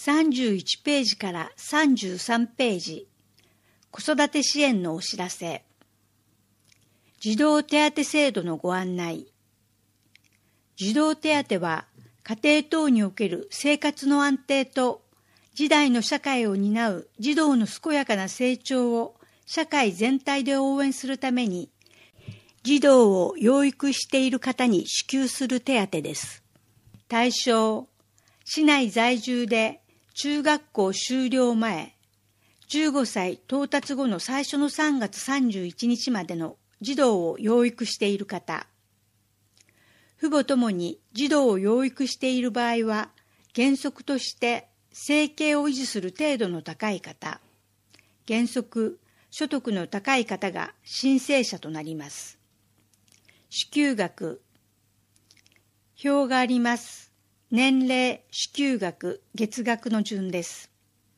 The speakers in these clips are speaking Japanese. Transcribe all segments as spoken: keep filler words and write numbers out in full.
さんじゅういちページからさんじゅうさんページ、子育て支援のお知らせ。児童手当制度のご案内。児童手当は家庭等における生活の安定と次代の社会を担う児童の健やかな成長を社会全体で応援するために、児童を養育している方に支給する手当です。対象、市内在住で中学校修了前、じゅうごさい到達後の最初のさんがつさんじゅういちにちまでの児童を養育している方。父母ともに児童を養育している場合は、原則として生計を維持する程度の高い方、原則所得の高い方が申請者となります。支給額。表があります。年齢、支給額、月額の順です。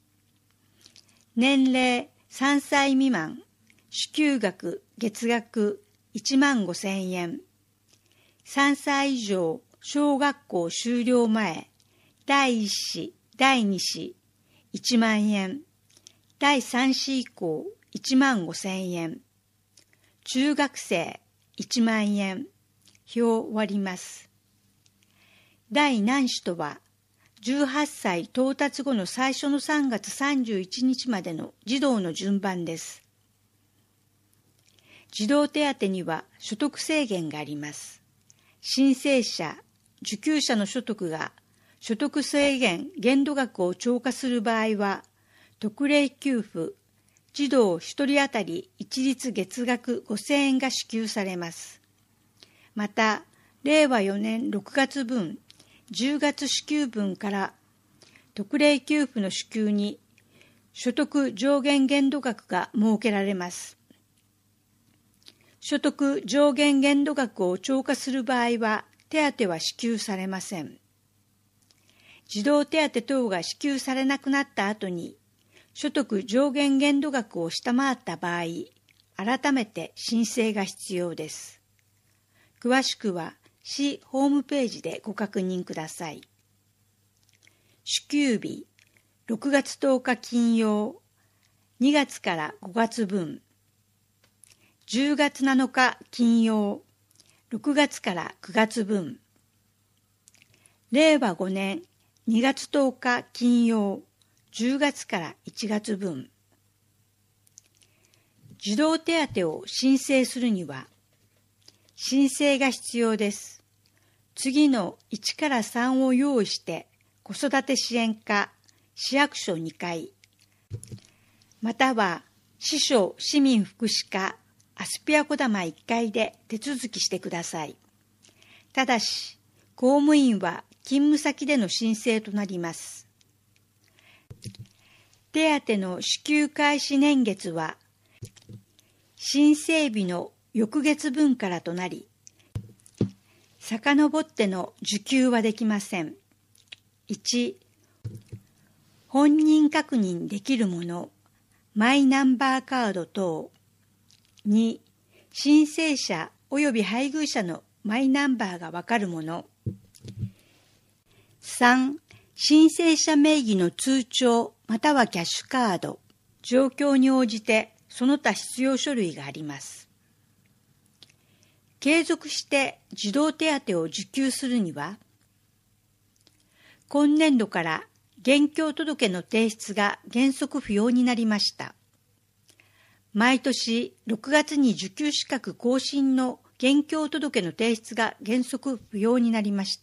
年齢さんさい未満、支給額、月額いちまんごせんえん。さんさい以上、小学校修了前、だいいっ子、だいに子、いちまんえん。だいさん子以降、いちまんごせんえん。中学生、いちまんえん。表を割ります。第何子とは、じゅうはっさい到達後の最初のさんがつさんじゅういちにちまでの児童の順番です。児童手当には所得制限があります。申請者、受給者の所得が所得制限限度額を超過する場合は、特例給付、児童ひとり当たり一律月額ごせんえんが支給されます。また、れいわよねんろくがつぶん、じゅうがつ支給分から特例給付の支給に所得上限限度額が設けられます。所得上限限度額を超過する場合は手当は支給されません。児童手当等が支給されなくなった後に所得上限限度額を下回った場合、改めて申請が必要です。詳しくは市ホームページでご確認ください。支給日、ろくがつとおか金曜、にがつからごがつぶん、じゅうがつなのか金曜、ろくがつからくがつぶん、れいわごねんにがつとおか金曜、じゅうがつからいちがつぶん。児童手当を申請するには、申請が必要です。次のいちからさんを用意して子育て支援課、市役所にかい、または市所市民福祉課、アスピアこだまいっかいで手続きしてください。ただし、公務員は勤務先での申請となります。手当の支給開始年月は、申請日の翌月分からとなり、遡っての受給はできません。いち、本人確認できるもの、マイナンバーカード等。に、申請者及び配偶者のマイナンバーがわかるもの。さん、申請者名義の通帳またはキャッシュカード。状況に応じてその他必要書類があります。継続して児童手当を受給するには、今年度から現況届の提出が原則不要になりました。毎年ろくがつに受給資格更新の現況届の提出が原則不要になりました。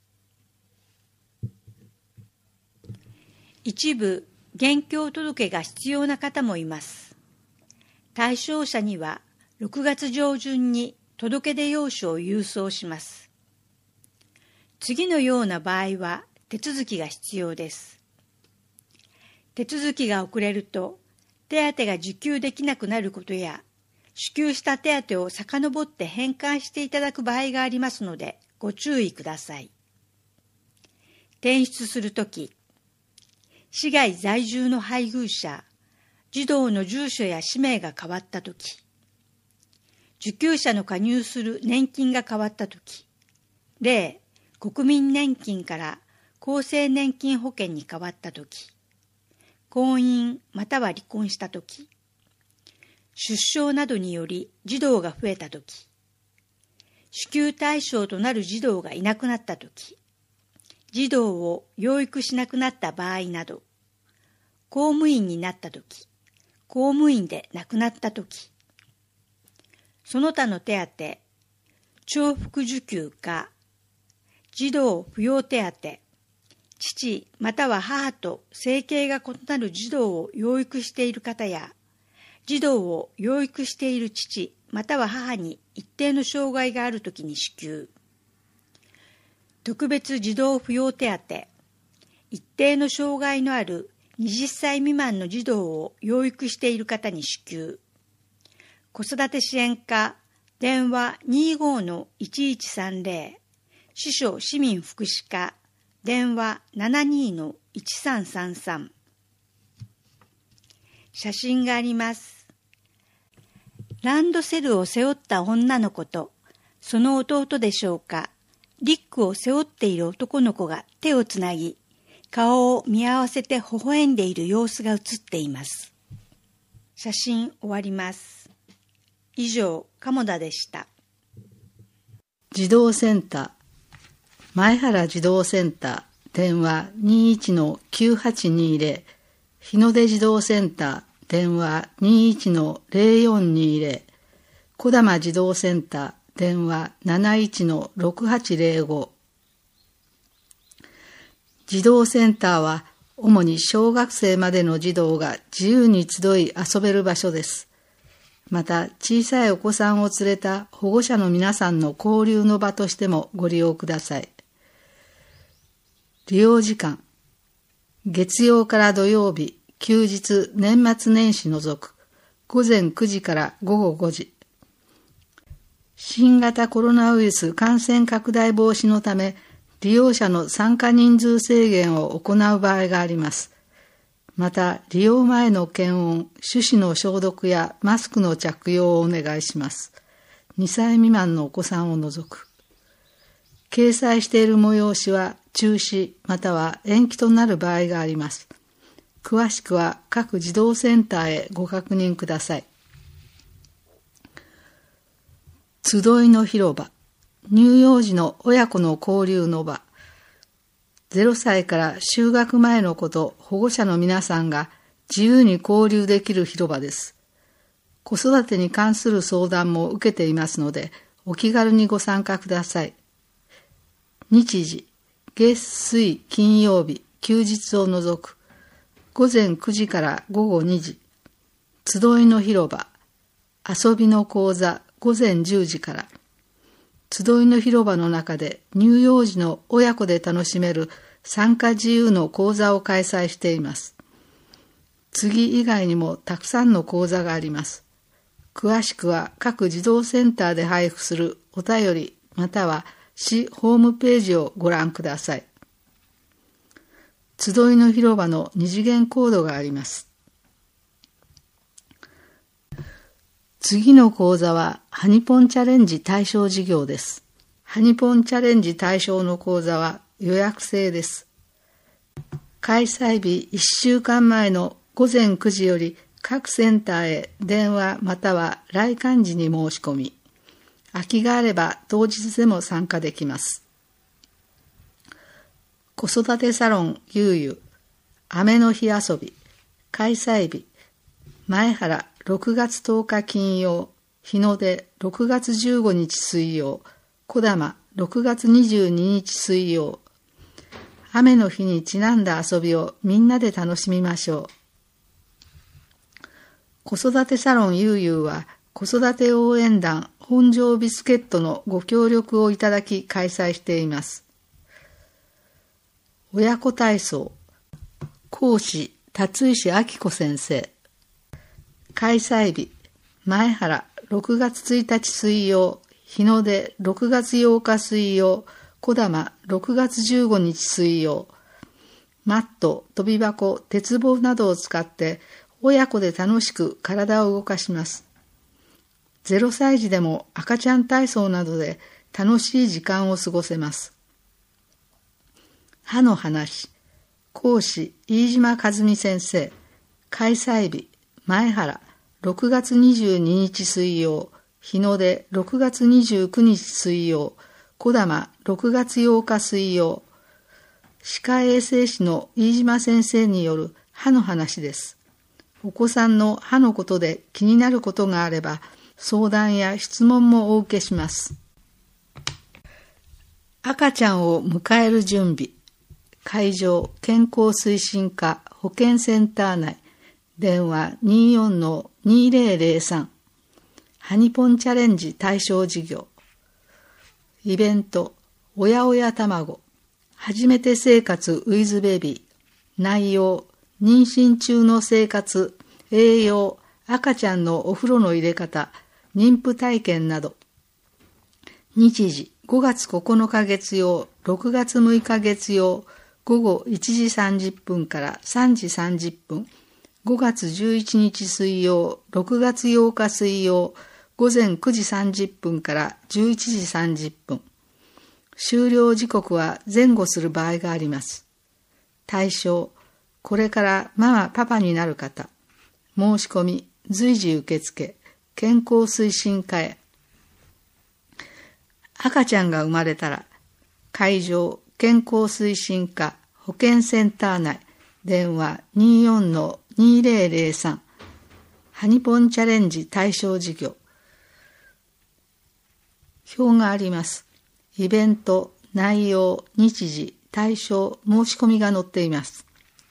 一部、現況届が必要な方もいます。対象者にはろくがつ上旬に届出用紙を郵送します。次のような場合は手続きが必要です。手続きが遅れると手当が受給できなくなることや、支給した手当を遡って返還していただく場合がありますのでご注意ください。転出するとき、市外在住の配偶者、児童の住所や氏名が変わったとき、受給者の加入する年金が変わったとき、例、国民年金から厚生年金保険に変わったとき、婚姻または離婚したとき、出生などにより児童が増えたとき、支給対象となる児童がいなくなったとき、児童を養育しなくなった場合など、公務員になったとき、公務員で亡くなったとき、その他の手当、重複受給か、児童扶養手当、父または母と生計が異なる児童を養育している方や、児童を養育している父または母に一定の障害があるときに支給。特別児童扶養手当、一定の障害のあるはたち未満の児童を養育している方に支給。子育て支援課、電話 にじゅうごのいちいちさんぜろ、司書市民福祉課、電話 ななじゅうにのいちさんさんさん。写真があります。ランドセルを背負った女の子と、その弟でしょうか、リュックを背負っている男の子が手をつなぎ、顔を見合わせて微笑んでいる様子が写っています。写真終わります。以上、鴨田でした。 児童センター、前原児童センター、電話 にじゅういちのきゅうはちにぜろ、日の出児童センター、電話 にじゅういちのぜろよんにぜろ、小玉児童センター、電話 ななじゅういちのろくはちぜろご。児童センターは主に小学生までの児童が自由に集い遊べる場所です。また小さいお子さんを連れた保護者の皆さんの交流の場としてもご利用ください。利用時間、月曜から土曜日、休日、年末年始除く、ごぜんくじからごごごじ。新型コロナウイルス感染拡大防止のため、利用者の参加人数制限を行う場合があります。また、利用前の検温、手指の消毒やマスクの着用をお願いします。にさい未満のお子さんを除く。掲載している催しは中止または延期となる場合があります。詳しくは各児童センターへご確認ください。集いの広場、乳幼児の親子の交流の場、ゼロさいから就学前の子と保護者の皆さんが自由に交流できる広場です。子育てに関する相談も受けていますので、お気軽にご参加ください。日時、月水金曜日、休日を除く、ごぜんくじからごごにじ、集いの広場、遊びの講座、ごぜんじゅうじから、集いの広場の中で乳幼児の親子で楽しめる参加自由の講座を開催しています。次以外にもたくさんの講座があります。詳しくは各児童センターで配布するお便りまたは市ホームページをご覧ください。集いの広場の二次元コードがあります。次の講座はハニポンチャレンジ対象事業です。ハニポンチャレンジ対象の講座は予約制です。開催日いっしゅうかんまえのごぜんくじより各センターへ電話または来館時に申し込み、空きがあれば当日でも参加できます。子育てサロンゆうゆ雨の日遊び、開催日前原ろくがつとおか金曜、日の出ろくがつじゅうごにち水曜、小玉ろくがつにじゅうににち水曜。雨の日にちなんだ遊びをみんなで楽しみましょう。子育てサロンゆうゆうは子育て応援団本庄ビスケットのご協力をいただき開催しています。親子体操、講師辰石明子先生。開催日前原ろくがつついたち水曜、日の出ろくがつようか水曜、小玉ろくがつじゅうごにち水曜。マット、跳び箱、鉄棒などを使って親子で楽しく体を動かします。ゼロさい児でも赤ちゃん体操などで楽しい時間を過ごせます。 歯の話。講師、飯島和美先生。開催日、前原、ろくがつにじゅうににち水曜。日の出、ろくがつにじゅうくにち水曜。小玉、ろくがつようか水曜。歯科衛生士の飯島先生による歯の話です。お子さんの歯のことで気になることがあれば、相談や質問もお受けします。赤ちゃんを迎える準備。会場、健康推進課保健センター内。電話 にじゅうよんのにせんさん。ハニポンチャレンジ対象事業。イベント、おやおや卵。初めて生活ウィズベビー。内容、妊娠中の生活、栄養、赤ちゃんのお風呂の入れ方、妊婦体験など。日時、ごがつここのか月曜、ろくがつむいか月曜、ごごいちじさんじゅっぷんからさんじさんじゅっぷん。ごがつじゅういちにち水曜、ろくがつようか水曜、ごぜんくじさんじゅっぷんからじゅういちじさんじゅっぷん。終了時刻は前後する場合があります。対象、これからママパパになる方。申し込み、随時受付、健康推進課へ。赤ちゃんが生まれたら、会場、健康推進課保健センター内。電話 にじゅうよんのにせんさん。ハニポンチャレンジ対象事業。表があります。イベント、内容、日時、対象、申し込みが載っています。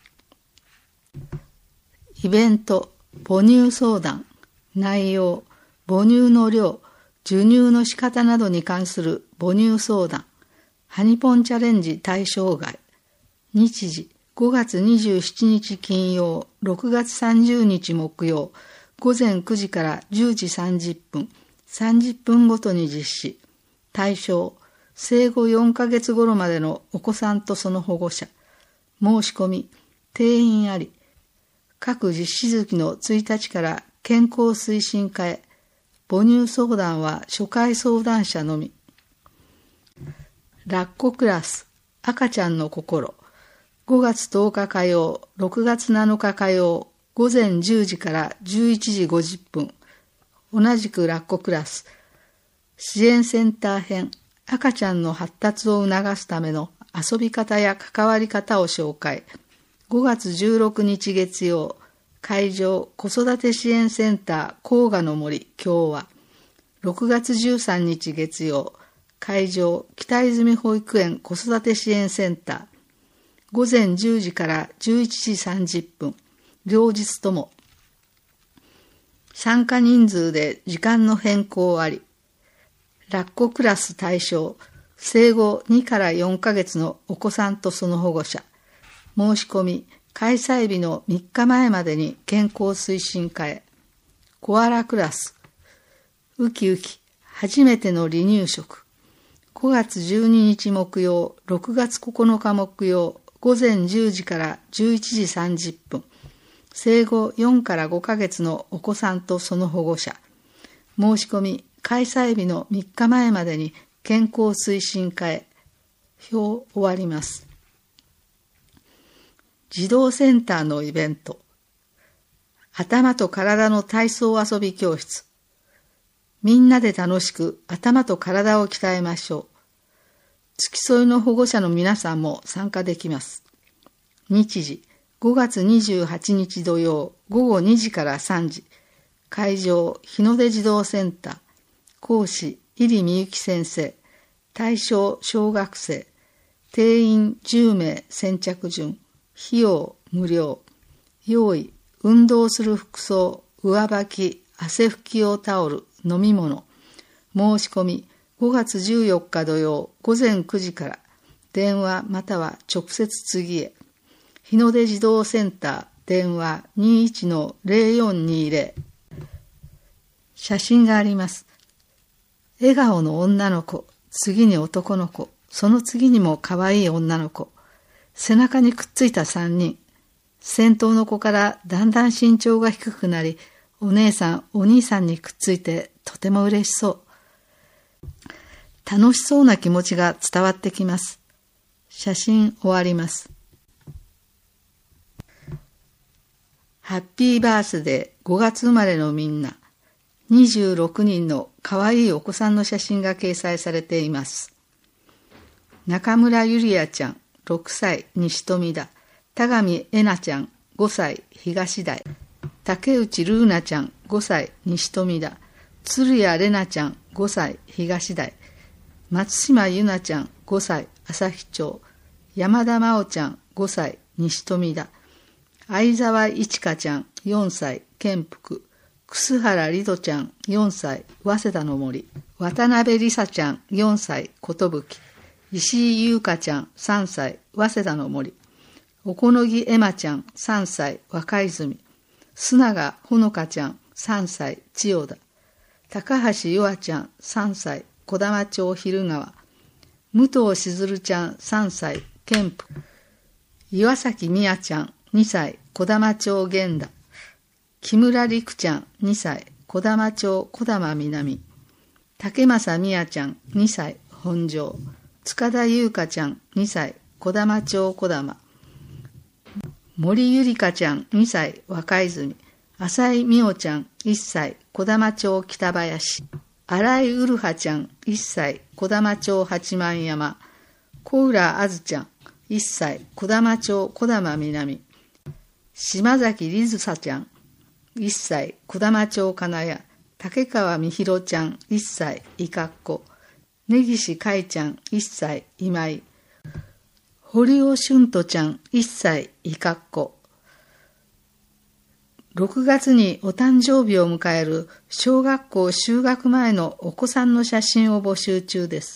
イベント、母乳相談。内容、母乳の量、授乳の仕方などに関する母乳相談。ハニポンチャレンジ対象外。日時、ごがつにじゅうしちにち金曜、ろくがつさんじゅうにち木曜、ごぜんくじからじゅうじさんじゅっぷん、さんじゅっぷんごとに実施。対象、生後よんかげつ頃までのお子さんとその保護者。申し込み、定員あり。各実施月のついたちから健康推進課へ。母乳相談は初回相談者のみ。抱っこクラス、赤ちゃんの心。ごがつとおか火曜、ろくがつなのか火曜、ごぜんじゅうじからじゅういちじごじゅっぷん。同じく抱っこクラス。支援センター編、赤ちゃんの発達を促すための遊び方や関わり方を紹介。ごがつじゅうろくにち月曜、会場子育て支援センター甲賀の森共和。ろくがつじゅうさんにち月曜、会場北泉保育園子育て支援センター。ごぜんじゅうじからじゅういちじさんじゅっぷん、両日とも。参加人数で時間の変更あり。抱っこクラス対象、生後にからよんかげつのお子さんとその保護者。申し込み、開催日のみっかまえまでに健康推進課へ。コアラクラス。ウキウキ、初めての離乳食。ごがつじゅうににち木曜、ろくがつここのか木曜、ごぜんじゅうじからじゅういちじさんじゅっぷん。生後よんからごかげつのお子さんとその保護者。申し込み、開催日のみっかまえまでに健康推進課へ。表終わります。児童センターのイベント。頭と体の体操遊び教室。みんなで楽しく頭と体を鍛えましょう。付き添いの保護者の皆さんも参加できます。日時、ごがつにじゅうはちにち土曜、ごごにじからさんじ。会場、日の出児童センター。講師、入美幸先生。対象、小学生。定員じゅうめい先着順。費用、無料。用意、運動する服装、上履き、汗拭き用タオル、飲み物。申し込み、ごがつじゅうよっか土曜、ごぜんくじから。電話または直接次へ。日の出児童センター、電話 にじゅういちのぜろよんにぜろ。写真があります。笑顔の女の子、次に男の子、その次にも可愛い女の子。背中にくっついたさんにん。先頭の子からだんだん身長が低くなり、お姉さん、お兄さんにくっついてとても嬉しそう。楽しそうな気持ちが伝わってきます。 写真終わります。ハッピーバースデーごがつ生まれのみんな。にじゅうろくにんのかわいいお子さんの写真が掲載されています。中村ゆりあちゃんろくさい西富田。田上えなちゃんごさい東台。竹内ルーナちゃんごさい西富田。鶴谷玲奈ちゃんごさい東台。松島ゆなちゃんごさい旭町。山田真央ちゃんごさい西富田。相沢いちかちゃんよんさい建福。楠原里斗ちゃんよんさい早稲田の森。渡辺梨沙ちゃんよんさい寿。石井優香ちゃんさんさい早稲田の森。おこのぎえまちゃんさんさい若泉。須永ほのかちゃんさんさい千代田。高橋ゆあちゃんさんさい児玉町昼川。武藤しずるちゃんさんさい建福。岩崎みやちゃんにさい児玉町源田。木村陸ちゃんにさい児玉町児玉南。竹正みやちゃんにさい本庄。塚田優香ちゃんにさい児玉町児玉。森ゆりかちゃんにさい若泉。浅井美桜ちゃんいっさい児玉町北林。新井うるはちゃんいっさい児玉町八幡山。小浦あずちゃんいっさい児玉町児玉南。島崎りずさちゃんいっさい児玉町金谷。竹川みひろちゃんいっさいいかっこ。根岸かいちゃんいっさい今井。堀尾俊斗ちゃんいっさいいかっこ。ろくがつにお誕生日を迎える小学校就学前のお子さんの写真を募集中です。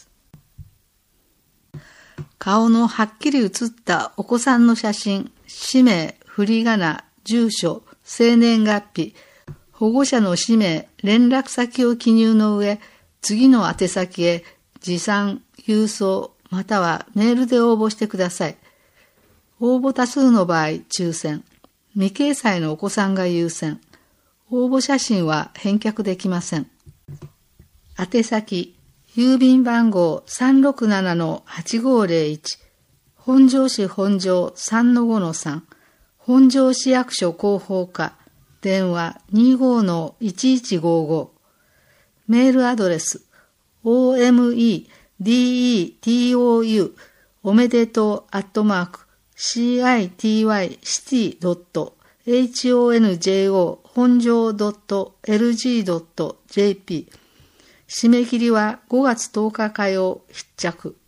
顔のはっきり写ったお子さんの写真、氏名、振り仮名、住所、生年月日、保護者の氏名、連絡先を記入の上、次の宛先へ持参、郵送、またはメールで応募してください。応募多数の場合、抽選。未掲載のお子さんが優先。応募写真は返却できません。宛先、郵便番号 さんろくななのはちごーぜろいち、本庄市本庄 さんのごのさん、本庄市役所広報課、電話 にじゅうごのいちいちごーご、メールアドレス、オーエムイーディーイーティーオーユー おめでとうアットマーク シーアイティーワイシティドットエイチオーエヌジェーオー 本庄 ドットエルジー ドットジェーピー。締め切りはごがつとおか火曜必着。